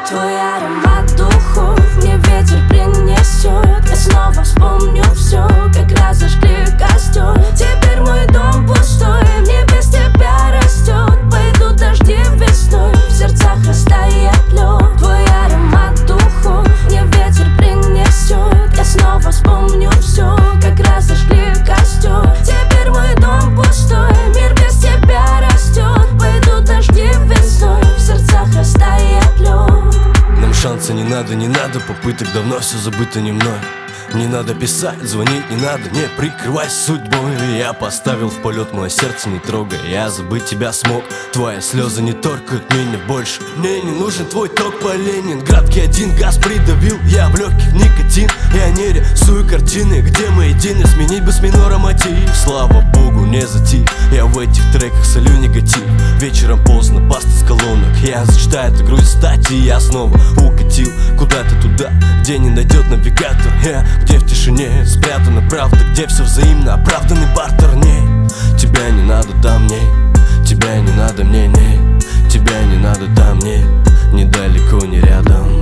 Твой аромат духов мне ветер принесет. Я снова вспомню все, как раз зажгли костер. Теперь мой дом пустой, мне без тебя растет. Пойдут дожди весной, в сердцах растает лед. Твой аромат духов мне ветер принесет. Я снова вспомню все, как раз зажгли костер. Теперь мой дом пустой, мир без тебя растет. Пойдут дожди весной, в сердцах растает лед. Нам шанса не надо попыток, давно все забыто не мной. Не надо писать, звонить не надо, не прикрывайся судьбой. Я поставил в полет мое сердце, не трогай, я забыть тебя смог. Твои слезы не торкают меня больше. Мне не нужен твой ток по Ленинградке, один газ придавил. Я в легких никотин, я не рисую картины, где мы едины. Сменить бы с минора мотив, слава богу, не затих. Я в этих треках солю негатив. Вечером поздно, баста с колонок. Я зачитаю эту грусть статьи, я снова укатил куда-то туда, где не найдет навигатор. Где в тишине спрятана правда, где все взаимно, оправданный бартер. Не, тебя не надо, да мне, тебя не надо мне, не, тебя не надо, да мне, недалеко, не рядом.